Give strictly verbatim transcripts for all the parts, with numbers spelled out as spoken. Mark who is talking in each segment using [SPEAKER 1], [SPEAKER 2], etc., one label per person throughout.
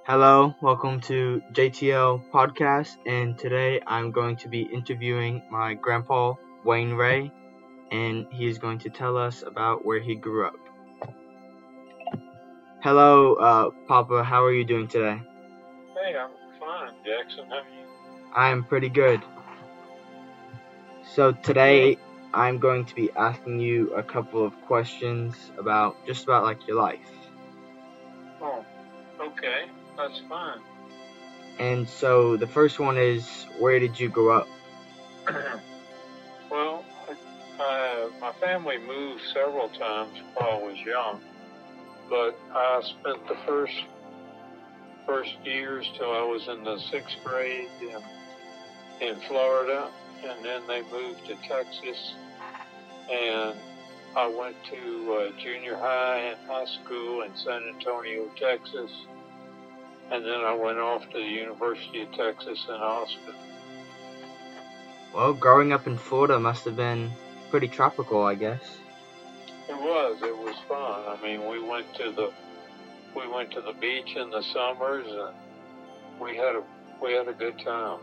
[SPEAKER 1] Hello, welcome to J T L Podcast, and today I'm going to be interviewing my grandpa, Wayne Ray, and he's going to tell us about where he grew up. Hello, uh, Papa, how are you doing today?
[SPEAKER 2] Hey, I'm fine, Jackson. How are you?
[SPEAKER 1] I'm pretty good. So today I'm going to be asking you a couple of questions about just about like your life.
[SPEAKER 2] Oh, okay, that's fine.
[SPEAKER 1] And so the first one is, where did you grow up?
[SPEAKER 2] Well, I, my family moved several times while I was young, but I spent the first first years till I was in the sixth grade in, in Florida, and then they moved to Texas, and I went to uh, junior high and high school in San Antonio, Texas, and then I went off to the University of Texas in Austin.
[SPEAKER 1] Well, growing up in Florida must have been pretty tropical, I guess.
[SPEAKER 2] It was. It was fun. I mean, we went to the we went to the beach in the summers, and we had a we had a good time.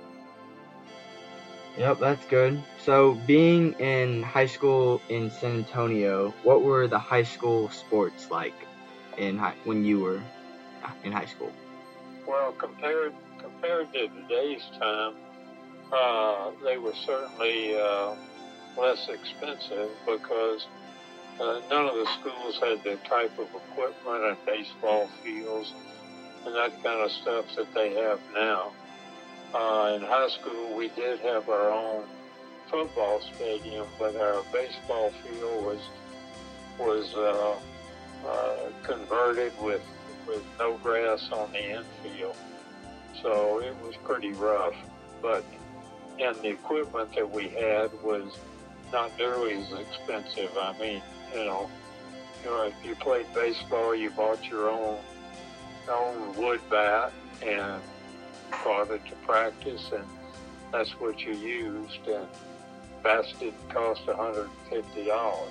[SPEAKER 1] Yep, that's good. So, being in high school in San Antonio, what were the high school sports like in high, when you were in high school?
[SPEAKER 2] Well, compared compared to today's time, uh, they were certainly uh, less expensive because uh, none of the schools had the type of equipment and baseball fields and that kind of stuff that they have now. Uh, in high school, we did have our own football stadium, but our baseball field was was uh, uh, converted with with no grass on the infield, so it was pretty rough. But and the equipment that we had was not nearly as expensive. I mean, you know, you know, if you played baseball, you bought your own own wood bat and brought it to practice, and that's what you used. And bats didn't cost one hundred fifty dollars.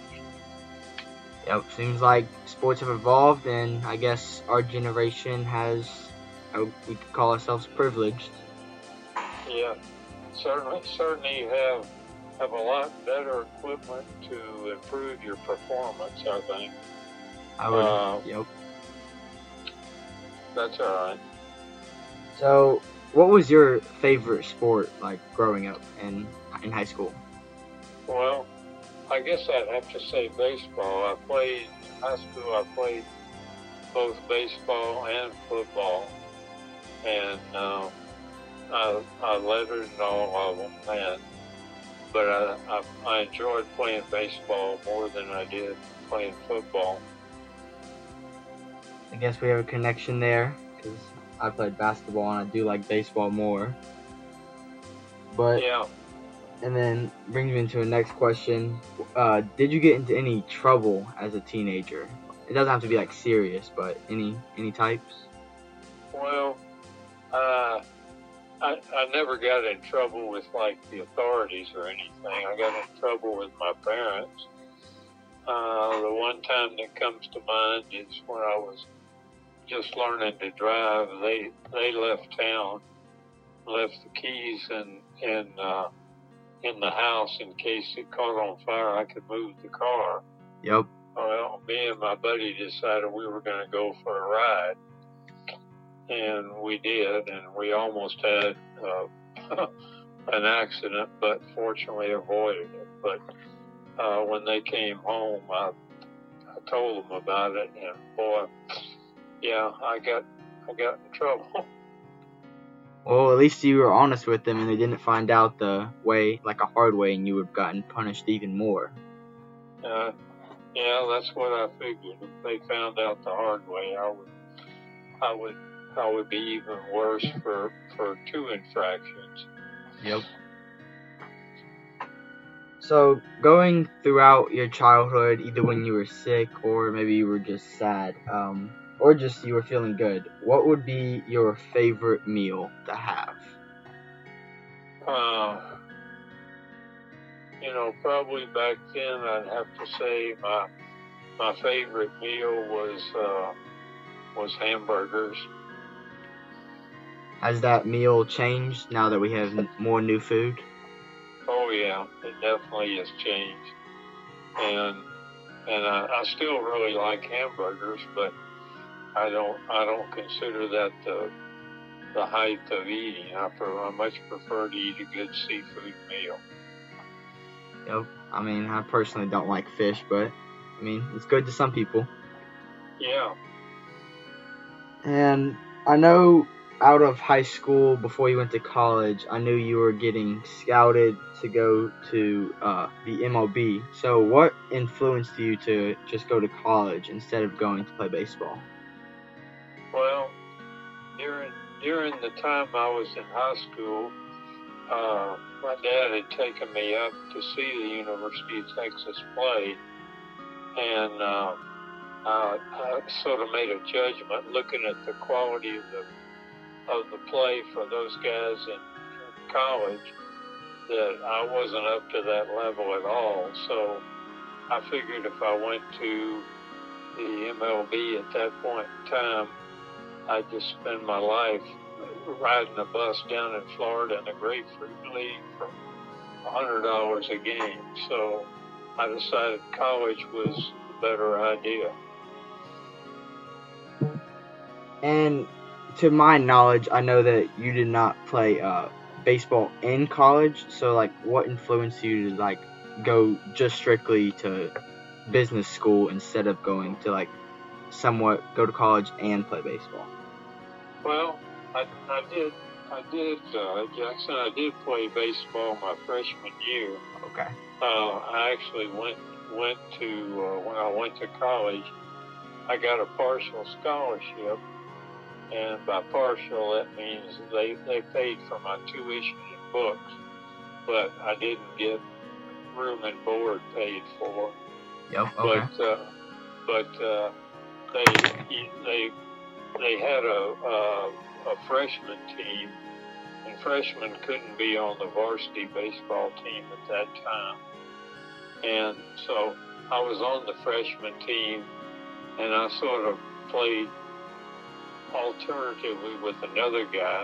[SPEAKER 1] Yep, seems like sports have evolved, and I guess our generation has, uh, we could call ourselves privileged.
[SPEAKER 2] Yeah, certainly, certainly you have have a lot better equipment to improve your performance, I think.
[SPEAKER 1] I would,
[SPEAKER 2] Uh,
[SPEAKER 1] yep.
[SPEAKER 2] That's all right.
[SPEAKER 1] So, what was your favorite sport like growing up in in high school?
[SPEAKER 2] Well, I guess I'd have to say baseball. I played in high school. I played both baseball and football, and uh, I, I lettered in all of them. And but I, I I enjoyed playing baseball more than I did playing football.
[SPEAKER 1] I guess we have a connection there because I played basketball and I do like baseball more. But
[SPEAKER 2] Yeah.
[SPEAKER 1] and then brings me into the next question. Uh, did you get into any trouble as a teenager? It doesn't have to be like serious, but any any types?
[SPEAKER 2] Well, uh, I I never got in trouble with like the authorities or anything. I got in trouble with my parents. Uh, the one time that comes to mind is when I was just learning to drive. They they left town, left the keys in in uh, in the house in case it caught on fire. I could move the car.
[SPEAKER 1] Yep.
[SPEAKER 2] Well, me and my buddy decided we were going to go for a ride, and we did, and we almost had uh, an accident, but fortunately avoided it. But uh, when they came home, I, I told them about it, and boy, yeah, I got I got in trouble.
[SPEAKER 1] Well, at least you were honest with them and they didn't find out the way, like a hard way, and you would have gotten punished even more.
[SPEAKER 2] Uh, yeah, that's what I figured. If they found out the hard way, I would, I would, I would be even worse for for two infractions.
[SPEAKER 1] Yep. So, going throughout your childhood, either when you were sick or maybe you were just sad, um, or just you were feeling good, what would be your favorite meal to have?
[SPEAKER 2] Uh, you know, probably back then I'd have to say my my favorite meal was uh, was hamburgers.
[SPEAKER 1] Has that meal changed now that we have n- more new food?
[SPEAKER 2] Oh yeah, it definitely has changed, and and I, I still really like hamburgers, but I don't I don't consider that the the height of eating. I, pre- I much prefer to eat a good seafood meal.
[SPEAKER 1] Yep. I mean, I personally don't like fish, but I mean, it's good to some people.
[SPEAKER 2] Yeah.
[SPEAKER 1] And I know out of high school, before you went to college, I knew you were getting scouted to go to uh, the M L B. So, what influenced you to just go to college instead of going to play baseball?
[SPEAKER 2] Well, during during the time I was in high school, uh, my dad had taken me up to see the University of Texas play, and uh, I, I sort of made a judgment looking at the quality of the of the play for those guys in, in college that I wasn't up to that level at all. So I figured if I went to the M L B at that point in time, I'd just spend my life riding a bus down in Florida in the Grapefruit League for one hundred dollars a game. So I decided college was the better idea.
[SPEAKER 1] And to my knowledge, I know that you did not play uh, baseball in college. So, like, what influenced you to like go just strictly to business school instead of going to like somewhat go to college and play baseball?
[SPEAKER 2] Well, I, I did, I did, uh, Jackson, I did play baseball my freshman year.
[SPEAKER 1] Okay.
[SPEAKER 2] Uh, I actually went went to uh, when I went to college, I got a partial scholarship, and by partial that means they they paid for my tuition and books, but I didn't get room and board paid for.
[SPEAKER 1] Yep. Okay.
[SPEAKER 2] But uh, but uh, they they they had a, a a freshman team, and freshmen couldn't be on the varsity baseball team at that time. And so I was on the freshman team, and I sort of played alternatively with another guy.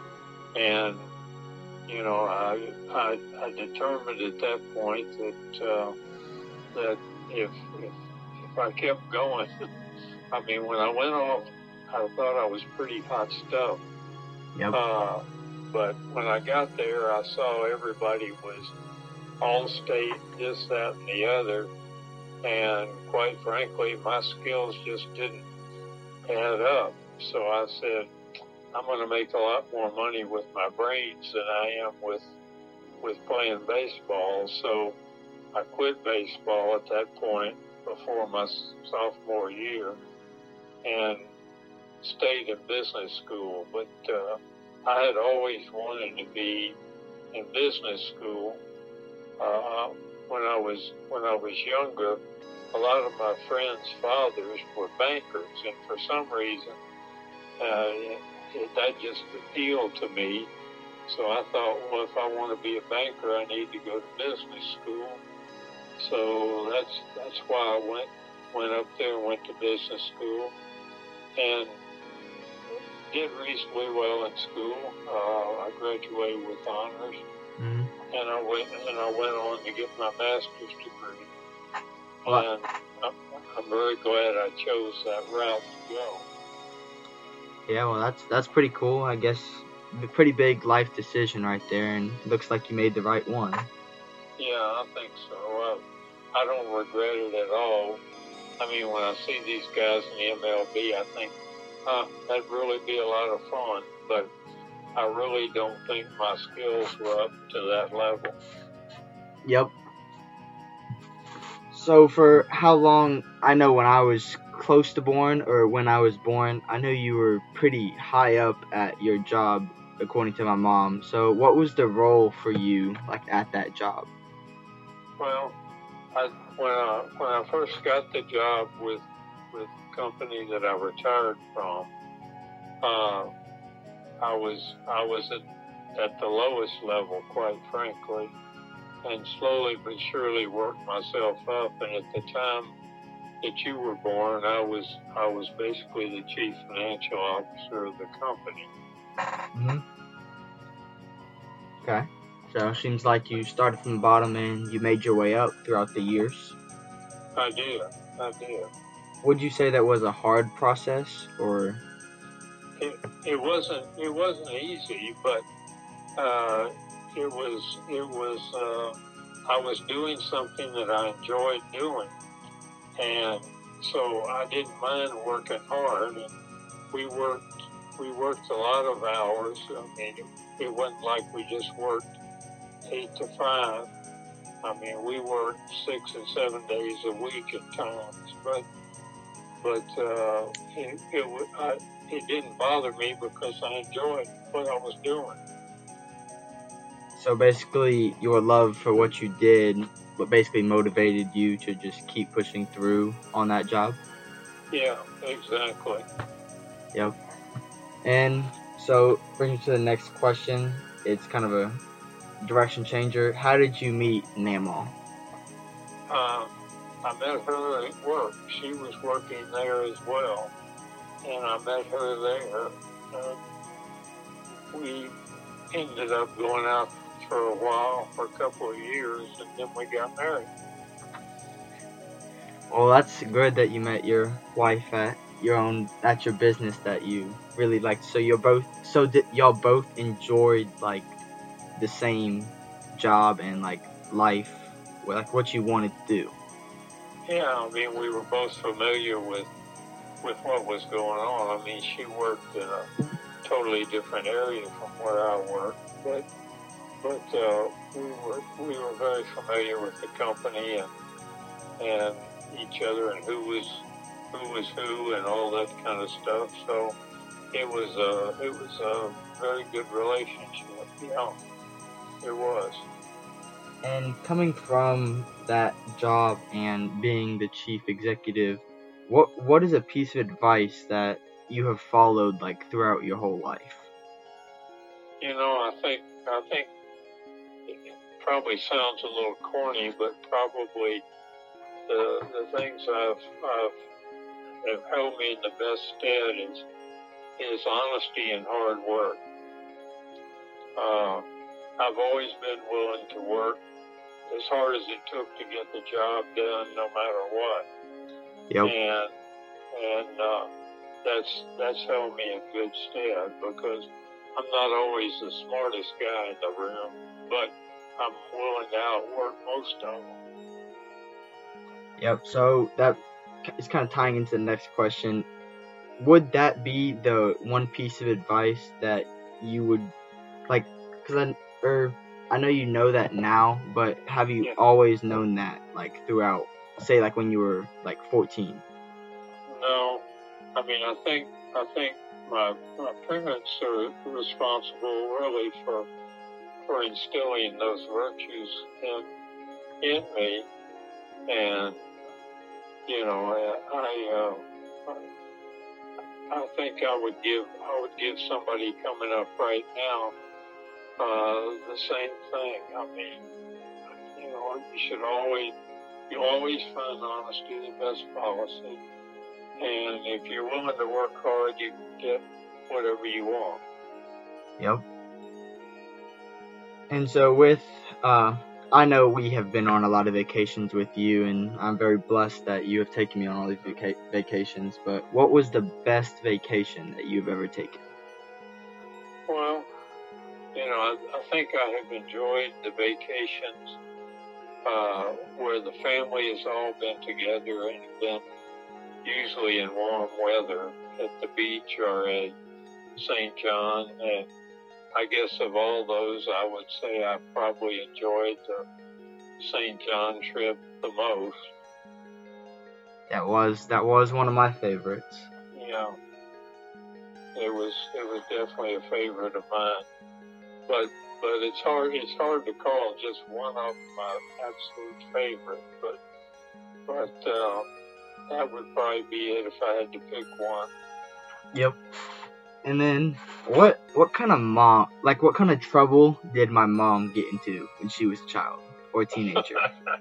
[SPEAKER 2] And, you know, I, I, I determined at that point that, uh, that if, if, if I kept going, I mean, when I went off, I thought I was pretty hot stuff.
[SPEAKER 1] Yep.
[SPEAKER 2] Uh, but when I got there, I saw everybody was all state, this, that, and the other. And quite frankly, my skills just didn't add up. So I said, I'm going to make a lot more money with my brains than I am with with playing baseball. So I quit baseball at that point before my sophomore year and stayed in business school. But uh, I had always wanted to be in business school. Uh, when I was when I was younger, a lot of my friends' fathers were bankers, and for some reason, uh, it, it, that just appealed to me. So I thought, well, if I want to be a banker, I need to go to business school. So that's that's why I went went up there and went to business school, and did reasonably well in school. Uh, I graduated with honors.
[SPEAKER 1] Mm-hmm.
[SPEAKER 2] And I went and I went on to get my master's degree.
[SPEAKER 1] Well,
[SPEAKER 2] and I'm, I'm very glad I chose that route to go.
[SPEAKER 1] yeah, well, that's that's pretty cool. I guess a pretty big life decision right there, and looks like you made the right one.
[SPEAKER 2] Yeah, I think so. I, I don't regret it at all. I mean, when I see these guys in the M L B, I think, huh, that'd really be a lot of fun. But I really don't think my skills were up to that level.
[SPEAKER 1] Yep. So for how long, I know when I was close to born, or when I was born, I know you were pretty high up at your job, according to my mom. So what was the role for you, like, at that job?
[SPEAKER 2] Well, I, when I when I first got the job with with the company that I retired from, uh, I was I was at, at the lowest level, quite frankly, and slowly but surely worked myself up. And at the time that you were born, I was I was basically the chief financial officer of the company.
[SPEAKER 1] hmm Okay. So it seems like you started from the bottom and you made your way up throughout the years.
[SPEAKER 2] I did. I did.
[SPEAKER 1] Would you say that was a hard process, or?
[SPEAKER 2] It, it wasn't. It wasn't easy, but uh, it was. It was. Uh, I was doing something that I enjoyed doing, and so I didn't mind working hard. And we worked. We worked a lot of hours. I mean, it, it wasn't like we just worked eight to five. I mean, we worked six and seven days a week at times, but but uh, it it, I, it didn't bother me because I enjoyed what I was doing.
[SPEAKER 1] So basically, your love for what you did, what basically motivated you to just keep pushing through on that job.
[SPEAKER 2] Yeah, exactly.
[SPEAKER 1] Yep. And so, bringing to the next question, it's kind of a direction changer. How did you meet Namal?
[SPEAKER 2] Uh, I met her at work. She was working there as well, and I met her there. Uh, we ended up going out for a while, for a couple of years, and then we got married.
[SPEAKER 1] Well, that's good that you met your wife at your own at your business that you really liked. So you're both so did y'all both enjoyed like the same job and like life, like what you wanted to do.
[SPEAKER 2] Yeah, I mean, we were both familiar with with what was going on. I mean, she worked in a totally different area from where I worked, but but uh, we were we were very familiar with the company and and each other and who was who was who and all that kind of stuff. So it was a it was a very good relationship. Yeah, it was.
[SPEAKER 1] And coming from that job and being the chief executive, what what is a piece of advice that you have followed like throughout your whole life?
[SPEAKER 2] You know, I think I think it probably sounds a little corny, but probably the the things I've I've have held me in the best stead is is honesty and hard work. Uh, I've always been willing to work as hard as it took to get the job done, no matter what.
[SPEAKER 1] Yep.
[SPEAKER 2] And and uh, that's that's held me in good stead because I'm not always the smartest guy in the room, but I'm willing to outwork most of them.
[SPEAKER 1] Yep. So that is kind of tying into the next question. Would that be the one piece of advice that you would like? Because I or I know you know that now, but have you
[SPEAKER 2] Yeah.
[SPEAKER 1] always known that like throughout? Say like when you were like fourteen.
[SPEAKER 2] No, I mean I think I think my my parents are responsible really for for instilling those virtues in in me, and you know I I, uh, I think I would give I would give somebody coming up right now uh, the same thing. I mean, you know, you should always you always find honesty the best policy. And if you're willing to work hard, you can get whatever you want.
[SPEAKER 1] Yep. And so with, uh, I know we have been on a lot of vacations with you, and I'm very blessed that you have taken me on all these vaca- vacations, but what was the best vacation that you've ever taken?
[SPEAKER 2] Well, you know, I, I think I have enjoyed the vacations uh, where the family has all been together and been usually in warm weather at the beach or at Saint John. And I guess of all those, I would say I probably enjoyed the Saint John trip the most.
[SPEAKER 1] That was that was one of my favorites.
[SPEAKER 2] Yeah, it was it was definitely a favorite of mine. But but it's hard it's hard to call just one of them my absolute favorite. But but uh, that would probably be it if I had to pick one.
[SPEAKER 1] Yep. And then what what kind of mom like what kind of trouble did my mom get into when she was a child or a teenager?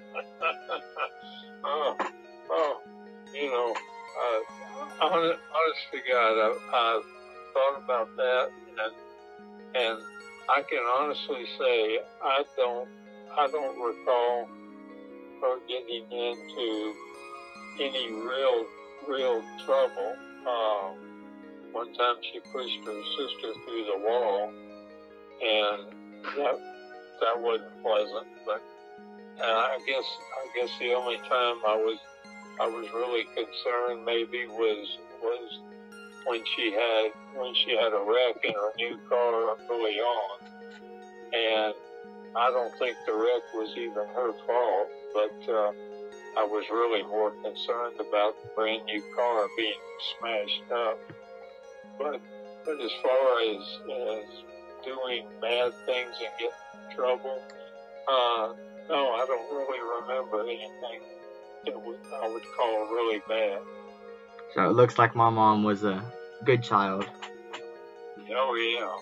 [SPEAKER 2] oh, oh, you know, uh, honest, honest to God, I, I thought about that, and and I can honestly say I don't I don't recall her getting into any real real trouble. Um, one time she pushed her sister through the wall, and that that wasn't pleasant. But uh, I guess I guess the only time I was I was really concerned maybe was was when she had when she had a wreck in her new car early on, and I don't think the wreck was even her fault, but uh, I was really more concerned about the brand new car being smashed up. But but as far as as doing bad things and getting in trouble, uh, no, I don't really remember anything that would, I would call really bad.
[SPEAKER 1] So it looks like my mom was a good child.
[SPEAKER 2] Oh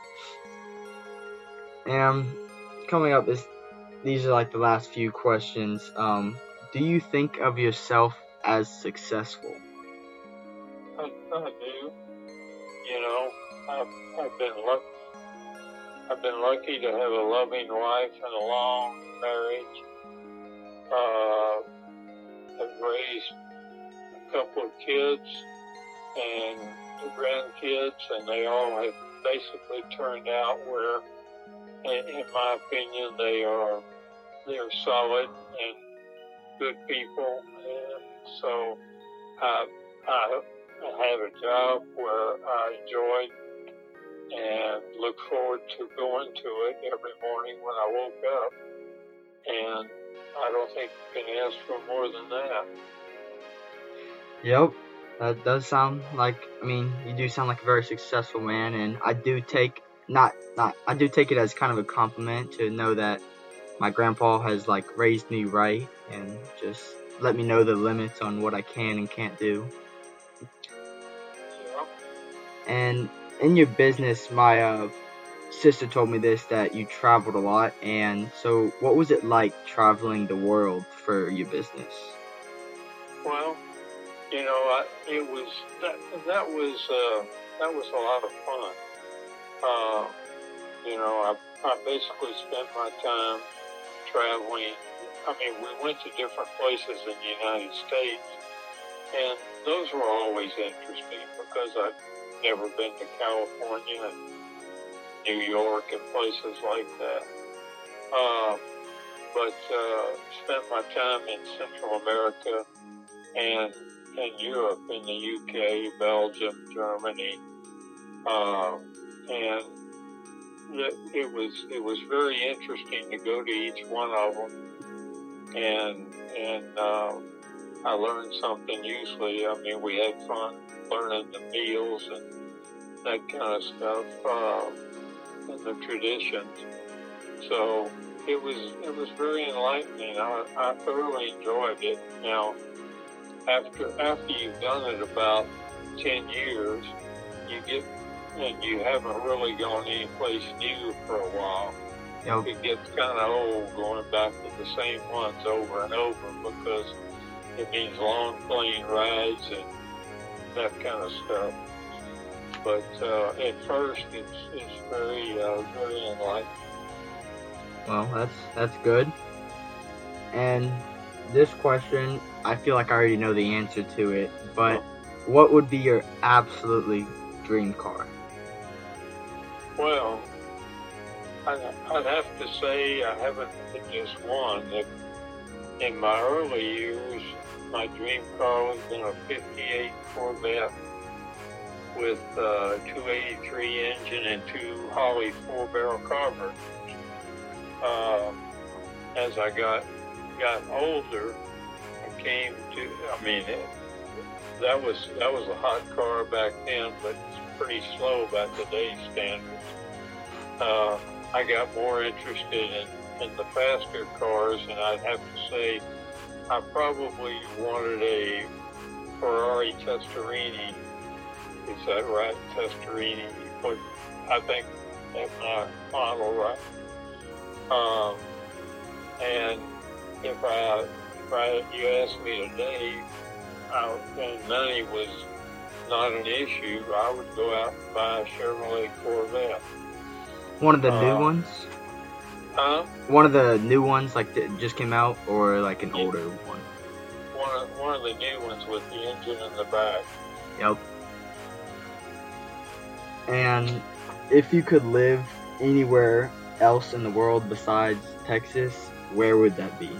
[SPEAKER 1] yeah. And coming up, is these are like the last few questions. Um, do you think of yourself as successful?
[SPEAKER 2] I, I do. You know, I've, I've been lucky. I've been lucky to have a loving wife and a long marriage. Uh, I've raised a couple of kids and grandkids, and they all have basically turned out where, in, in my opinion, they are they are solid and good people. And so I, I, I have a job where I enjoy and look forward to going to it every morning when I woke up. And I don't think you can ask for more than that.
[SPEAKER 1] Yep, that does sound like, I mean, you do sound like a very successful man, and I do take, not, not, I do take it as kind of a compliment to know that my grandpa has, like, raised me right and just let me know the limits on what I can and can't do.
[SPEAKER 2] Yeah.
[SPEAKER 1] And in your business, my uh, sister told me this, that you traveled a lot, and so what was it like traveling the world for your business?
[SPEAKER 2] Well, you know, I, it was that that was uh, that was a lot of fun. Uh, you know, I I basically spent my time traveling. I mean, we went to different places in the United States, and those were always interesting because I'd never been to California and New York and places like that. Uh, but uh, spent my time in Central America and in Europe, in the U K, Belgium, Germany, uh, and it was it was very interesting to go to each one of them, and and uh, I learned something. Usually, I mean, we had fun learning the meals and that kind of stuff, uh, and the traditions. So it was it was very enlightening. I, I thoroughly enjoyed it. Now, after after you've done it about ten years, you get and you haven't really gone anyplace new for a while.
[SPEAKER 1] Yep.
[SPEAKER 2] It gets kind of old going back to the same ones over and over because it means long plane rides and that kind of stuff. But uh, at first, it's it's very uh, very enlightening.
[SPEAKER 1] Well, that's that's good. And this question, I feel like I already know the answer to it, but what would be your absolutely dream car?
[SPEAKER 2] Well, I'd, I'd have to say I haven't picked just one. If, in my early years, my dream car was in a fifty-eight Corvette with a two eighty-three engine and two Holley four-barrel carburetors. Uh, as I got got older, I came to. I mean, it, that was that was a hot car back then, but it's pretty slow by today's standards. Uh, I got more interested in, in the faster cars, and I'd have to say I probably wanted a Ferrari Testarini. Is that right? Testarini. You put, I think that's my model, right? Um, and if I, if I, you asked me today, I, and money was not an issue, I would go out and buy a Chevrolet Corvette.
[SPEAKER 1] One of the
[SPEAKER 2] Uh,
[SPEAKER 1] new ones?
[SPEAKER 2] Huh?
[SPEAKER 1] One of the new ones, like that just came out, or like an
[SPEAKER 2] Yeah.
[SPEAKER 1] older one?
[SPEAKER 2] One of, one of the new ones with the engine in the back.
[SPEAKER 1] Yep. And if you could live anywhere else in the world besides Texas, where would that be?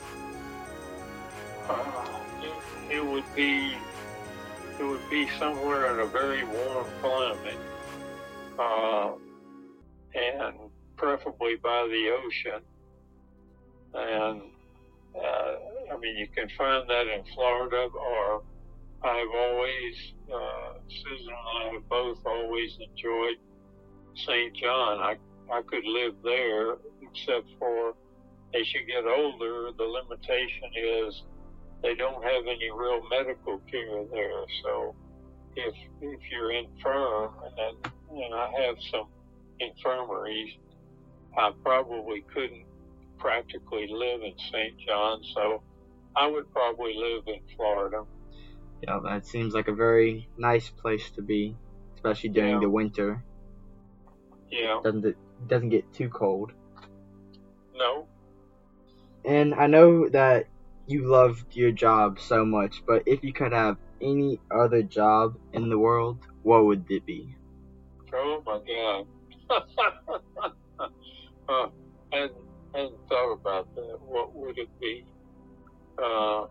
[SPEAKER 2] Uh, it, it would be it would be somewhere in a very warm climate, uh, and preferably by the ocean. And uh, I mean, you can find that in Florida, or I've always, uh, Susan and I have both always enjoyed Saint John. I I could live there, except for as you get older, the limitation is they don't have any real medical care there. So if if you're infirm, and, and I have some infirmaries, I probably couldn't practically live in Saint John. So I would probably live in Florida.
[SPEAKER 1] Yeah, that seems like a very nice place to be, especially during
[SPEAKER 2] Yeah.
[SPEAKER 1] the winter.
[SPEAKER 2] Yeah.
[SPEAKER 1] Doesn't it doesn't get too cold.
[SPEAKER 2] No.
[SPEAKER 1] And I know that you loved your job so much, but if you could have any other job in the world, what would it be?
[SPEAKER 2] Oh my God. uh, I hadn't, hadn't thought about that. What would it be? Uh,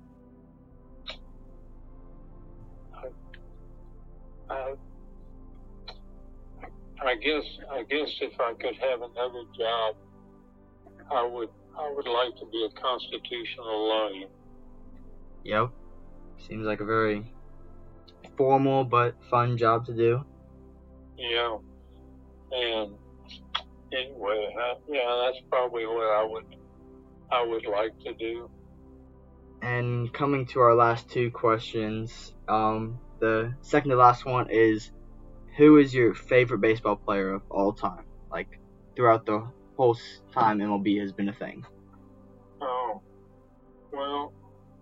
[SPEAKER 2] I, I, I guess I guess if I could have another job, I would I would like to be a constitutional lawyer.
[SPEAKER 1] Yep. Seems like a very formal but fun job to do.
[SPEAKER 2] Yeah. And anyway, I, yeah, that's probably what I would I would like to do.
[SPEAKER 1] And coming to our last two questions, um, the second to last one is, who is your favorite baseball player of all time? Like, throughout the whole time M L B has been a thing.
[SPEAKER 2] Oh, well,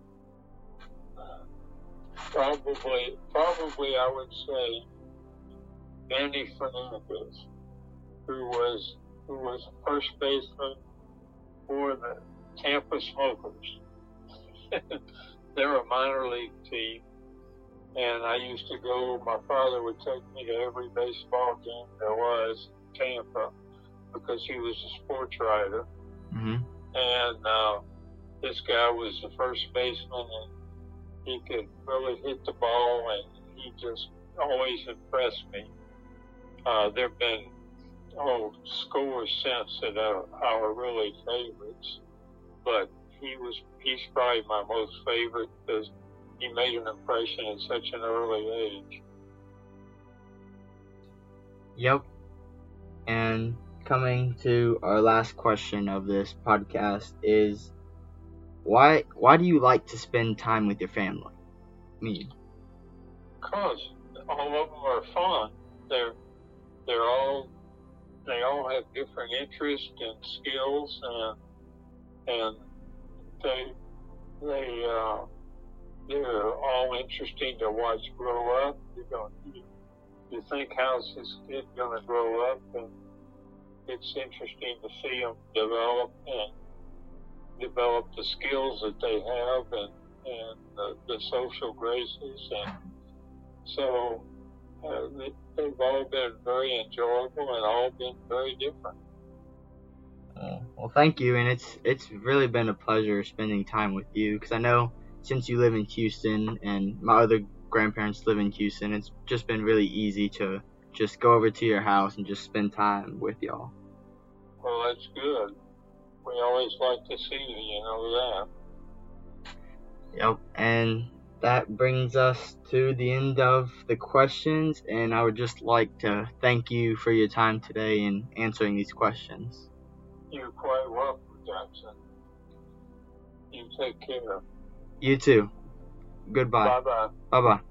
[SPEAKER 2] probably, probably I would say Manny Fernandez, who was who was first baseman for the Tampa Smokers. They're a minor league team, and I used to go. My father would take me to every baseball game there was in Tampa because he was a sports writer.
[SPEAKER 1] Mm-hmm.
[SPEAKER 2] And uh, this guy was the first baseman, and he could really hit the ball, and he just always impressed me. Uh, there have been oh, scores since that are, are really favorites, but he was he's probably my most favorite because he made an impression at such an early age.
[SPEAKER 1] Yep. And coming to our last question of this podcast is, why why do you like to spend time with your family? Me.
[SPEAKER 2] Because all of them are fun. They're they're all they all have different interests and skills, and and they they uh, they're all interesting to watch grow up. You don't you, you think, how's this kid going to grow up? And it's interesting to see them develop and develop the skills that they have, and and the, the social graces, and so uh, they, they've all been very enjoyable and all been very different.
[SPEAKER 1] Uh, well, thank you, and it's it's really been a pleasure spending time with you, because I know since you live in Houston and my other grandparents live in Houston, it's just been really easy to just go over to your house and just spend time with y'all.
[SPEAKER 2] Well, that's good. We always like to see you, you know that.
[SPEAKER 1] Yep, and that brings us to the end of the questions, and I would just like to thank you for your time today and answering these questions.
[SPEAKER 2] You're quite welcome, Jackson. You take care.
[SPEAKER 1] You too. Goodbye.
[SPEAKER 2] Bye-bye.
[SPEAKER 1] Bye-bye.